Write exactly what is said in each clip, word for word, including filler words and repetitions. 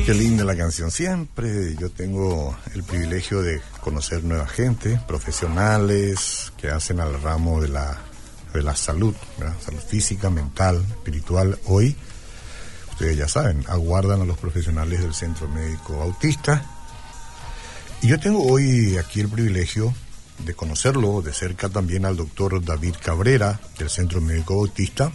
Qué linda la canción. Siempre yo tengo el privilegio de conocer nueva gente, profesionales que hacen al ramo de la, de la salud, ¿verdad? Salud física, mental, espiritual. Hoy, ustedes ya saben, aguardan a los profesionales del Centro Médico Bautista. Y yo tengo hoy aquí el privilegio de conocerlo de cerca también al doctor David Cabrera del Centro Médico Bautista.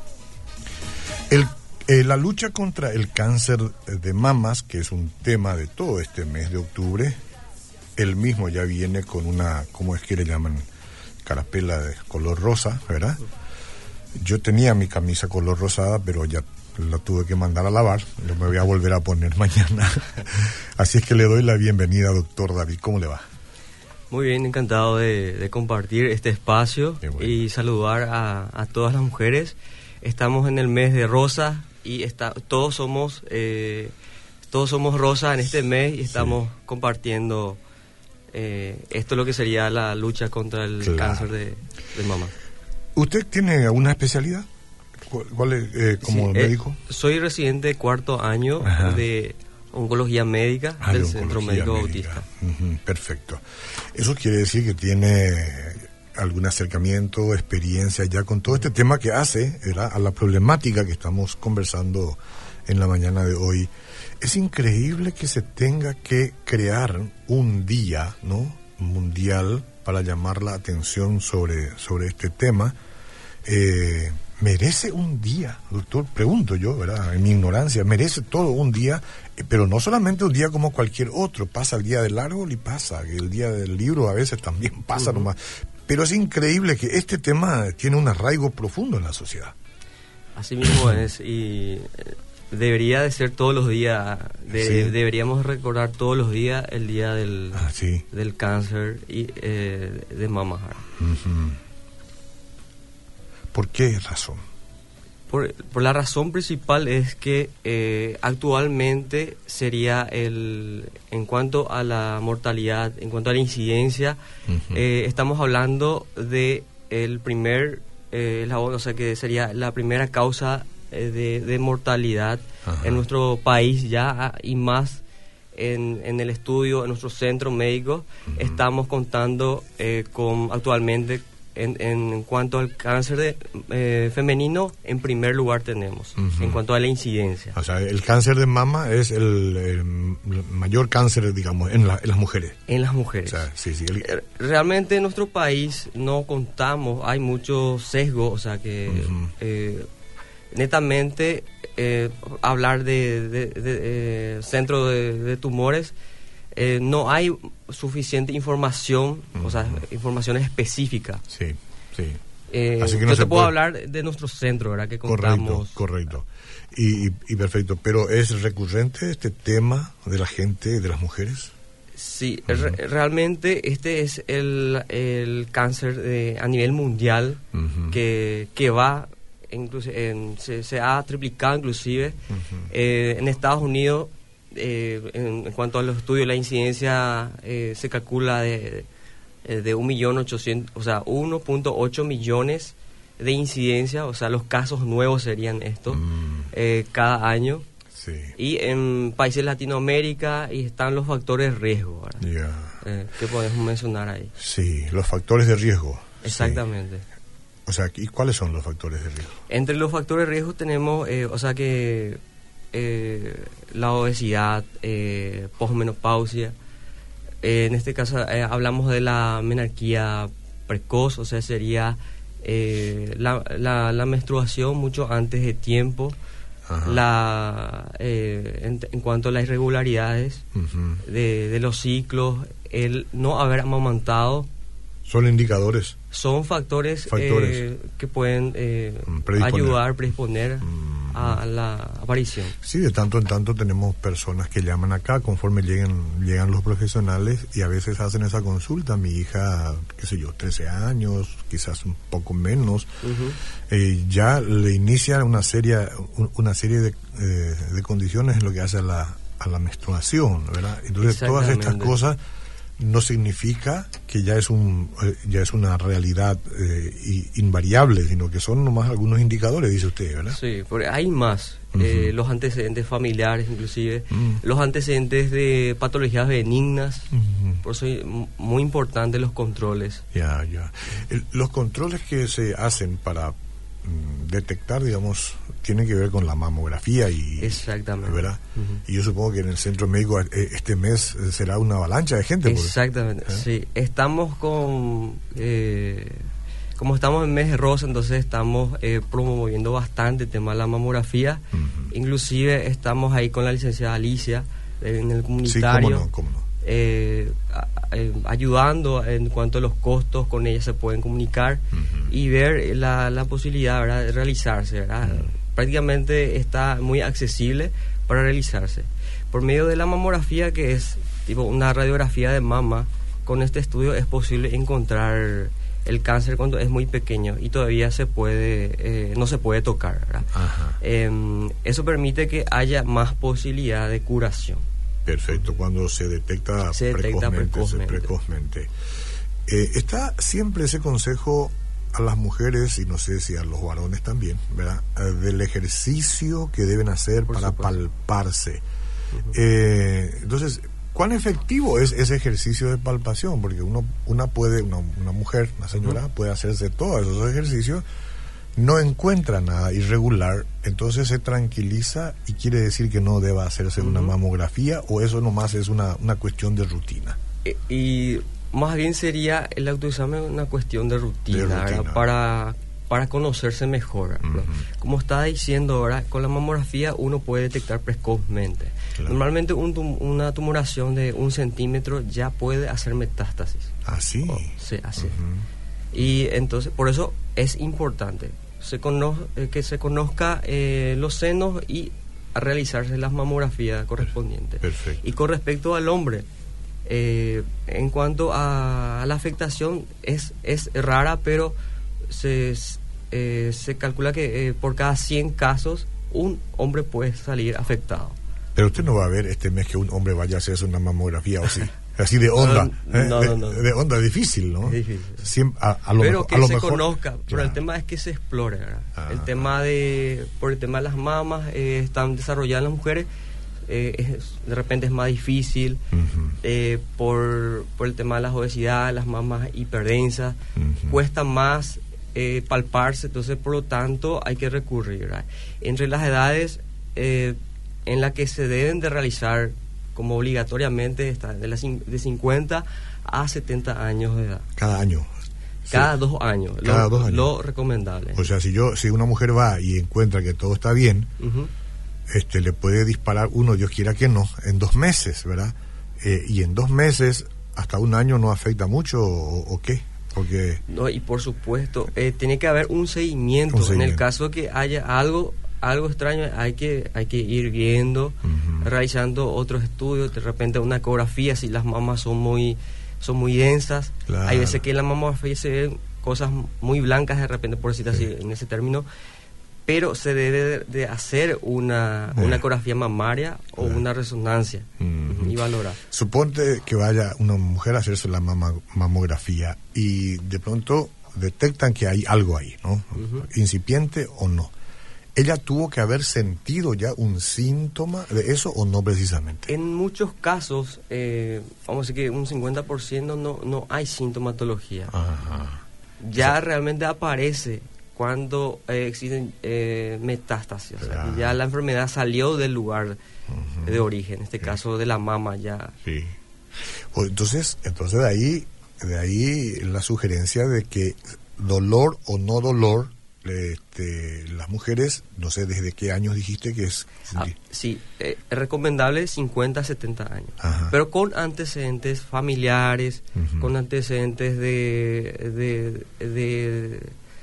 El Eh, la lucha contra el cáncer de mamas, que es un tema de todo este mes de octubre, él mismo ya viene con una, ¿cómo es que le llaman? Carapela de color rosa, ¿verdad? Yo tenía mi camisa color rosada, pero ya la tuve que mandar a lavar, yo me voy a volver a poner mañana. Así es que le doy la bienvenida, doctor David, ¿cómo le va? Muy bien, encantado de, de compartir este espacio bueno. y saludar a, a todas las mujeres. Estamos en el mes de rosa. Y está, todos somos eh, todos somos rosa en este mes y estamos sí. compartiendo eh, esto lo que sería la lucha contra el claro. cáncer de, de mama. ¿Usted tiene alguna especialidad? ¿Cuál, cuál es, eh, como sí, médico? Eh, soy residente de cuarto año Ajá. de oncología médica ah, del de Centro Médico Bautista. Uh-huh, perfecto. Eso quiere decir que tiene algún acercamiento, experiencia ya con todo este tema que hace, ¿verdad?, a la problemática que estamos conversando en la mañana de hoy. Es increíble que se tenga que crear un día, ¿no?, mundial para llamar la atención sobre, sobre este tema. Eh, merece un día, doctor, pregunto yo, ¿verdad?, en mi ignorancia, merece todo un día, pero no solamente un día como cualquier otro, pasa el día del árbol y pasa, el día del libro a veces también pasa uh-huh. nomás. Pero es increíble que este tema tiene un arraigo profundo en la sociedad. Así mismo es, y debería de ser todos los días, de, sí. deberíamos recordar todos los días el día del, ah, sí. del cáncer y eh, de mama. Uh-huh. ¿Por qué razón? Por, por la razón principal es que eh, actualmente sería el, en cuanto a la mortalidad, en cuanto a la incidencia, uh-huh. eh, estamos hablando de el primer, eh, la, o sea que sería la primera causa eh, de, de mortalidad uh-huh. en nuestro país ya, y más en, en el estudio, en nuestro centro médico, uh-huh. estamos contando eh, con actualmente En, en cuanto al cáncer de, eh, femenino, en primer lugar tenemos, uh-huh. en cuanto a la incidencia. O sea, el cáncer de mama es el, el mayor cáncer, digamos, en, la, en las mujeres. En las mujeres. O sea, sí, sí. El... Realmente en nuestro país no contamos, hay mucho sesgo, o sea que uh-huh. eh, netamente eh, hablar de, de, de, de eh, centro de, de tumores, Eh, no hay suficiente información, uh-huh. o sea, información específica. Sí, sí. Eh, Así que no yo se te puedo puede... hablar de nuestro centro, ¿verdad? Que contamos. Correcto, correcto. Y, y, y perfecto. Pero ¿es recurrente este tema de la gente, de las mujeres? Sí, uh-huh. re- realmente este es el, el cáncer de, a nivel mundial uh-huh. que, que va, incluso, en, se, se ha triplicado inclusive. Uh-huh. Eh, en Estados Unidos, Eh, en, en cuanto a los estudios, la incidencia eh, se calcula de, de, de un millón ochocientos, o sea, uno punto ocho millones de incidencia, o sea, los casos nuevos serían estos mm. eh, cada año. Sí. Y en países de Latinoamérica y están los factores de riesgo, ¿verdad? Yeah. Eh, ¿Qué podemos mencionar ahí? Sí, los factores de riesgo. Exactamente. Sí. O sea, ¿y cuáles son los factores de riesgo? Entre los factores de riesgo tenemos, eh, o sea, que Eh, la obesidad, eh, posmenopausia. Eh, en este caso eh, hablamos de la menarquía precoz, o sea, sería eh, la, la, la menstruación mucho antes de tiempo. Ajá. La eh, en, en cuanto a las irregularidades uh-huh. de, de los ciclos, el no haber amamantado. ¿Son indicadores? Son factores, factores. Eh, que pueden eh, predisponer. ayudar, predisponer mm. a la aparición. Sí, de tanto en tanto tenemos personas que llaman acá conforme llegan, llegan los profesionales y a veces hacen esa consulta. Mi hija, qué sé yo, trece años, quizás un poco menos, uh-huh. eh, ya le inicia una serie, una serie de, eh, de condiciones en lo que hace a la, a la menstruación, ¿verdad? Entonces todas estas cosas no significa que ya es un eh, ya es una realidad eh, invariable, sino que son nomás algunos indicadores, dice usted, ¿verdad? Sí, porque hay más. Uh-huh. eh, los antecedentes familiares, inclusive, uh-huh. los antecedentes de patologías benignas, uh-huh. por eso es muy importante los controles. Ya, ya. El, los controles que se hacen para mm, detectar, digamos, tienen que ver con la mamografía y... Exactamente. ¿Verdad? Uh-huh. Y yo supongo que en el centro médico este mes será una avalancha de gente. Exactamente, porque, ¿eh? Sí. Estamos con... Eh, como estamos en mes de rosa, entonces estamos eh, promoviendo bastante el tema de la mamografía. Uh-huh. Inclusive estamos ahí con la licenciada Alicia eh, en el comunitario. Sí, cómo no, cómo no. Eh, a, eh, ayudando en cuanto a los costos, con ella se pueden comunicar uh-huh. y ver la, la posibilidad, ¿verdad?, de realizarse, ¿verdad? Uh-huh. Prácticamente está muy accesible para realizarse por medio de la mamografía, que es tipo una radiografía de mama. Con este estudio es posible encontrar el cáncer cuando es muy pequeño y todavía se puede eh, no se puede tocar, ¿verdad? Ajá. Eh, eso permite que haya más posibilidad de curación. Perfecto, cuando se detecta, se detecta precozmente, precozmente. precozmente. Eh, está siempre ese consejo a las mujeres, y no sé si a los varones también, ¿verdad?, eh, del ejercicio que deben hacer Por para supuesto. palparse. Uh-huh. Eh, entonces, ¿cuán efectivo es ese ejercicio de palpación? Porque uno una puede, una, una mujer, una señora, uh-huh. puede hacerse todos esos ejercicios, no encuentra nada irregular, entonces se tranquiliza y quiere decir que no deba hacerse uh-huh. una mamografía, o eso nomás es una, una cuestión de rutina. Y, y más bien sería el autoexamen una cuestión de rutina, de rutina. ¿verdad? Para, para conocerse mejor. Uh-huh. Como estaba diciendo, ¿verdad?, con la mamografía uno puede detectar precozmente. Claro. Normalmente un tum- una tumoración de un centímetro ya puede hacer metástasis. ¿Ah, sí? Oh, sí, así. Uh-huh. Y entonces, por eso es importante se cono- eh, que se conozca eh, los senos y a realizarse las mamografías correspondientes. Perfecto. Y con respecto al hombre, eh, en cuanto a, a la afectación, es, es rara, pero se, eh, se calcula que eh, por cada cien casos, un hombre puede salir afectado. Pero usted no va a ver este mes que un hombre vaya a hacerse una mamografía, ¿o sí? Así de onda, no, ¿eh? no, de, no, no. de onda difícil, ¿no? Es difícil. Siempre, a, a lo pero mejor, que a lo se mejor, conozca, ya. pero el tema es que se explore, ¿verdad? Ah, el tema de, por el tema de las mamas, eh, están desarrolladas las mujeres, eh, es, de repente es más difícil, uh-huh. eh, por, por el tema de las obesidades, las mamas hiperdensas, uh-huh. cuesta más eh, palparse, entonces por lo tanto hay que recurrir, ¿verdad? Entre las edades eh, en las que se deben de realizar como obligatoriamente está de, las, de cincuenta a setenta años de edad. Cada año. Cada sí. dos años. Cada lo, dos años. Lo recomendable. O sea, si yo si una mujer va y encuentra que todo está bien, uh-huh. este le puede disparar uno, Dios quiera que no, en dos meses, ¿verdad? Eh, y en dos meses, hasta un año no afecta mucho, o, o qué? Porque... No, y por supuesto, eh, tiene que haber un seguimiento. un seguimiento. En el caso que haya algo... algo extraño, hay que hay que ir viendo, uh-huh. realizando otros estudios, de repente una ecografía, si las mamas son muy son muy densas, claro. Hay veces que en la mamografía se ven cosas muy blancas de repente, por decir así, sí. en ese término, pero se debe de, de hacer una, yeah. una ecografía mamaria o yeah. una resonancia uh-huh. y valorar. Suponte que vaya una mujer a hacerse la mama, mamografía y de pronto detectan que hay algo ahí, ¿no? Uh-huh. Incipiente o no. ¿Ella tuvo que haber sentido ya un síntoma de eso o no precisamente? En muchos casos, eh, vamos a decir que un cincuenta por ciento no, no hay sintomatología. Ajá. Ya o sea, realmente aparece cuando eh, existen eh, metástasis. O sea, ya la enfermedad salió del lugar uh-huh. de origen, en este sí. caso de la mama ya. Sí. Pues entonces, entonces de ahí, de ahí la sugerencia de que dolor o no dolor, Este, las mujeres, no sé desde qué años dijiste que es. Ah, sí, eh, es recomendable cincuenta a setenta años. Ajá. Pero con antecedentes familiares, uh-huh. con antecedentes de de, de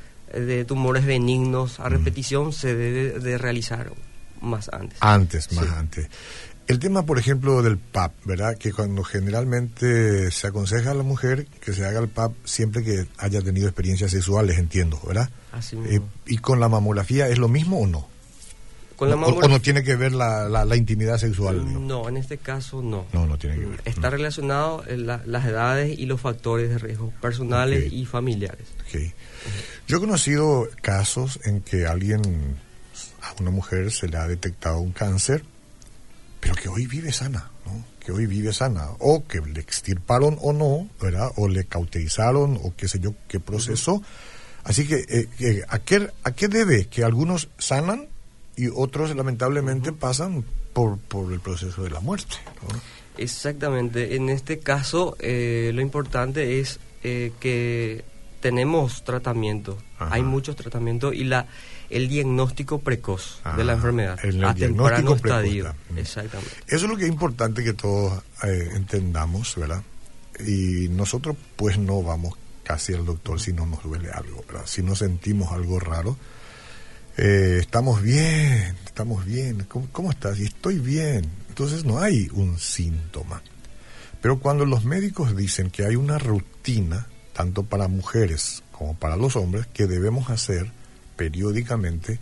de tumores benignos a repetición, uh-huh. se debe de realizar más antes. Antes, más sí. antes. El tema, por ejemplo, del P A P, ¿verdad? Que cuando generalmente se aconseja a la mujer que se haga el P A P siempre que haya tenido experiencias sexuales, entiendo, ¿verdad? Así eh, ¿Y con la mamografía es lo mismo o no? con la o, mamografía, o no tiene que ver la, la, la intimidad sexual, digo. No, en este caso no. No, no tiene que ver. Está mm. relacionado en la, las edades y los factores de riesgo personales Okay. y familiares. Okay. Yo he conocido casos en que alguien, a una mujer se le ha detectado un cáncer, pero que hoy vive sana, ¿no? Que hoy vive sana, o que le extirparon o no, ¿verdad? O le cauterizaron, o qué sé yo, qué proceso. Uh-huh. Así que, eh, eh, ¿a qué, a qué debe que algunos sanan y otros lamentablemente uh-huh. pasan por, por el proceso de la muerte, ¿no? Exactamente. En este caso, eh, lo importante es eh, que tenemos tratamiento. Ajá. Hay muchos tratamientos y la el diagnóstico precoz ah, de la enfermedad el a temprano estadio. Precoz. Exactamente. Eso es lo que es importante que todos eh, entendamos, ¿verdad? Y nosotros pues no vamos casi al doctor si no nos duele algo, ¿verdad? Si no sentimos algo raro, eh, estamos bien, estamos bien. ¿Cómo, ¿Cómo estás? Y estoy bien. Entonces no hay un síntoma. Pero cuando los médicos dicen que hay una rutina, tanto para mujeres como para los hombres, que debemos hacer periódicamente,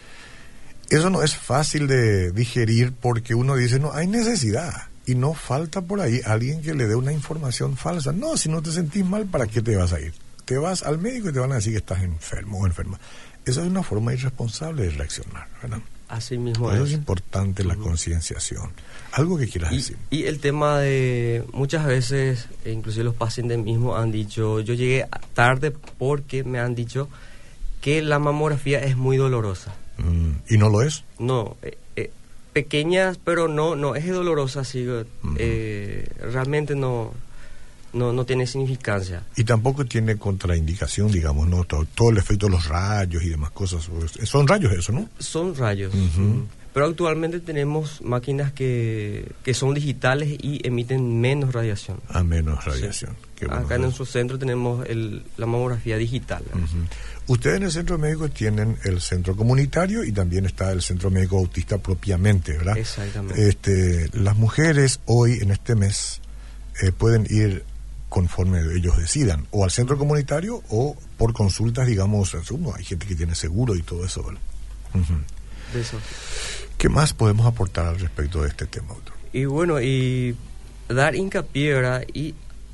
eso no es fácil de digerir porque uno dice, no, hay necesidad y no falta por ahí alguien que le dé una información falsa. No, si no te sentís mal, ¿para qué te vas a ir? Te vas al médico y te van a decir que estás enfermo o enferma. Esa es una forma irresponsable de reaccionar, ¿verdad? Así mismo Eso es. es importante, la uh-huh. concienciación. Algo que quieras y, decir. Y el tema de, muchas veces, inclusive los pacientes mismos han dicho, yo llegué tarde porque me han dicho que la mamografía es muy dolorosa. Mm, ¿Y no lo es? No, eh, eh, pequeñas, pero no no es dolorosa, así, uh-huh. eh, realmente no, no no tiene significancia. Y tampoco tiene contraindicación, digamos, ¿no? Todo, todo el efecto de los rayos y demás cosas. Son rayos eso, ¿no? Son rayos. Uh-huh. Mm. Pero actualmente tenemos máquinas que, que son digitales y emiten menos radiación. A menos radiación. Sí. Qué bueno. Acá en nuestro centro tenemos el, la mamografía digital. Uh-huh. Ustedes en el centro médico tienen el centro comunitario y también está el centro médico autista propiamente, ¿verdad? Exactamente. Este, las mujeres hoy, en este mes, eh, pueden ir conforme ellos decidan, o al centro comunitario o por consultas, digamos, hay gente que tiene seguro y todo eso, ¿verdad? Uh-huh. De eso. ¿Qué más podemos aportar al respecto de este tema, doctor? Y bueno, y dar hincapié, ¿verdad? Y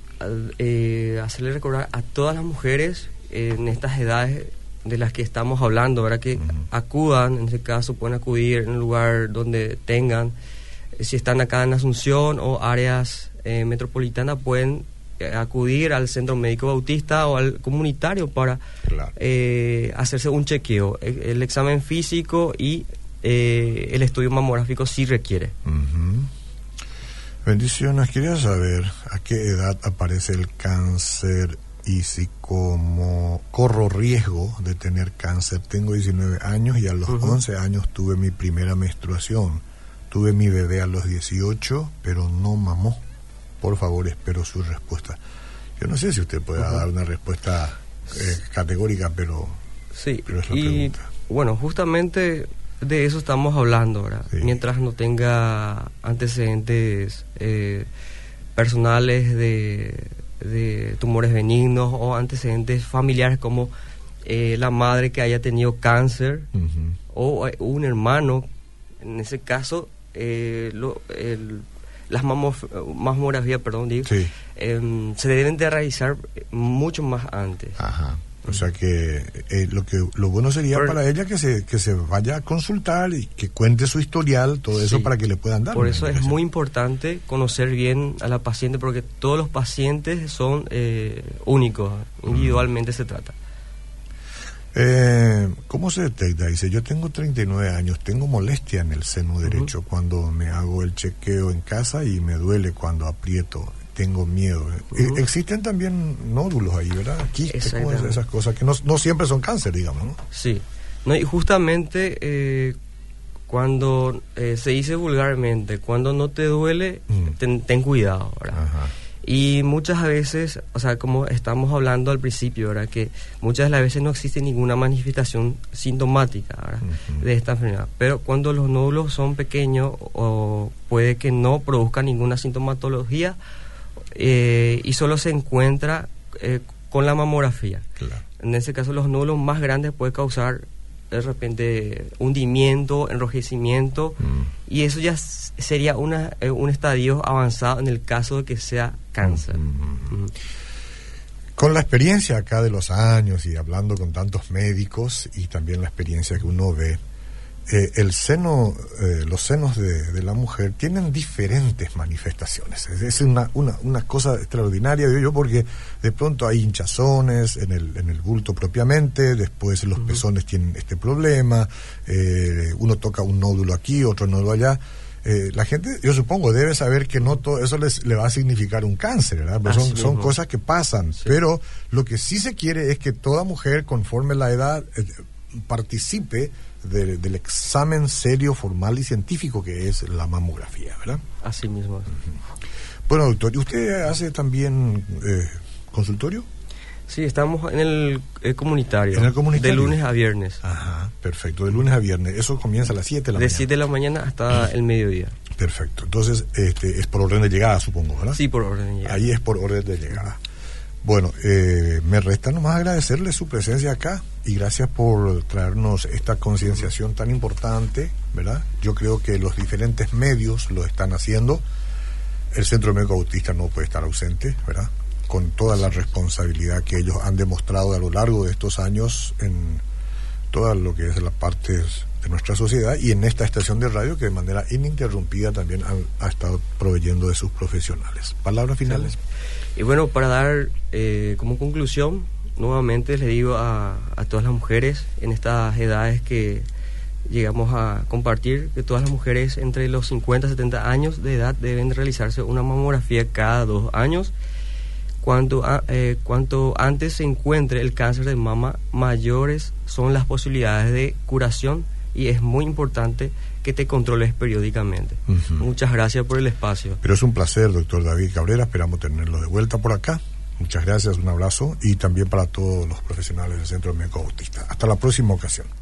eh, hacerle recordar a todas las mujeres eh, en estas edades de las que estamos hablando, ¿verdad? Que uh-huh. acudan, en este caso pueden acudir en un lugar donde tengan, eh, si están acá en Asunción o áreas eh, metropolitanas, pueden eh, acudir al centro médico bautista o al comunitario para claro. eh, hacerse un chequeo, el, el examen físico y Eh, el estudio mamográfico sí requiere. Uh-huh. Bendiciones, quería saber a qué edad aparece el cáncer y si como corro riesgo de tener cáncer. Tengo diecinueve años y a los uh-huh. once años tuve mi primera menstruación. Tuve mi bebé a los dieciocho, pero no mamó. Por favor, espero su respuesta. Yo no sé si usted pueda uh-huh. dar una respuesta eh, categórica, pero, sí. pero es la y, pregunta. Bueno, justamente de eso estamos hablando, ¿verdad? Sí. Mientras no tenga antecedentes eh, personales de, de tumores benignos o antecedentes familiares como eh, la madre que haya tenido cáncer uh-huh. o eh, un hermano, en ese caso eh, lo, el, las mamos, mamografías, perdón, digo, sí. eh, se deben de realizar mucho más antes. Ajá. O sea que eh, lo que lo bueno sería Por, para ella que se que se vaya a consultar y que cuente su historial, todo sí, eso para que le puedan dar. Por eso es muy importante conocer bien a la paciente, porque todos los pacientes son eh, únicos, individualmente mm. se trata. Eh, ¿Cómo se detecta? Dice, yo tengo treinta y nueve años, tengo molestia en el seno derecho uh-huh. cuando me hago el chequeo en casa y me duele cuando aprieto. Tengo miedo. Uh-huh. Existen también nódulos ahí, ¿verdad? Aquí, esas cosas que no, no siempre son cáncer, digamos, ¿no? Sí. No, y justamente eh, cuando eh, se dice vulgarmente, cuando no te duele, uh-huh. ten, ten cuidado, ¿verdad? Ajá. Y muchas veces, o sea, como estamos hablando al principio, ¿verdad? Que muchas de las veces no existe ninguna manifestación sintomática, ¿verdad? Uh-huh. De esta enfermedad. Pero cuando los nódulos son pequeños, o puede que no produzcan ninguna sintomatología, Eh, y solo se encuentra eh, con la mamografía. Claro. En ese caso los nódulos más grandes pueden causar de repente hundimiento, enrojecimiento, mm. y eso ya sería una, eh, un estadio avanzado en el caso de que sea cáncer. Mm. Mm. Con la experiencia acá de los años y hablando con tantos médicos y también la experiencia que uno ve, eh, el seno, eh, los senos de, de la mujer tienen diferentes manifestaciones. Es, es una, una, una cosa extraordinaria, digo yo, porque de pronto hay hinchazones en el, en el bulto propiamente, después los uh-huh. pezones tienen este problema, eh, uno toca un nódulo aquí, otro nódulo allá. Eh, la gente, yo supongo, debe saber que no todo eso les, le va a significar un cáncer, ¿verdad? Pero son, son cosas que pasan, sí. Pero lo que sí se quiere es que toda mujer, conforme la edad, eh, participe de, del examen serio, formal y científico que es la mamografía, ¿verdad? Así mismo. Uh-huh. Bueno, doctor, ¿y usted hace también eh, consultorio? Sí, estamos en el eh, comunitario. ¿En el comunitario? De lunes a viernes. Ajá, perfecto, de lunes a viernes. Eso comienza a las siete de la de mañana. De siete de la mañana hasta el mediodía. Perfecto, entonces este, es por orden de llegada, supongo, ¿verdad? Sí, por orden de llegada. Ahí es por orden de llegada. Bueno, eh, me resta nomás agradecerle su presencia acá y gracias por traernos esta concienciación tan importante, ¿verdad? Yo creo que los diferentes medios lo están haciendo. El Centro Médico Autista no puede estar ausente, ¿verdad? Con toda la responsabilidad que ellos han demostrado a lo largo de estos años en toda lo que es la parte de nuestra sociedad y en esta estación de radio que de manera ininterrumpida también ha, ha estado proveyendo de sus profesionales. Palabras finales. Sí. Y bueno, para dar eh, como conclusión, nuevamente le digo a, a todas las mujeres en estas edades que llegamos a compartir, que todas las mujeres entre los cincuenta y setenta años de edad deben realizarse una mamografía cada dos años. Cuanto, a, eh, cuanto antes se encuentre el cáncer de mama, mayores son las posibilidades de curación y es muy importante que te controles periódicamente. Uh-huh. Muchas gracias por el espacio. Pero es un placer, doctor David Cabrera, esperamos tenerlo de vuelta por acá. Muchas gracias, un abrazo y también para todos los profesionales del Centro Médico Autista. Hasta la próxima ocasión.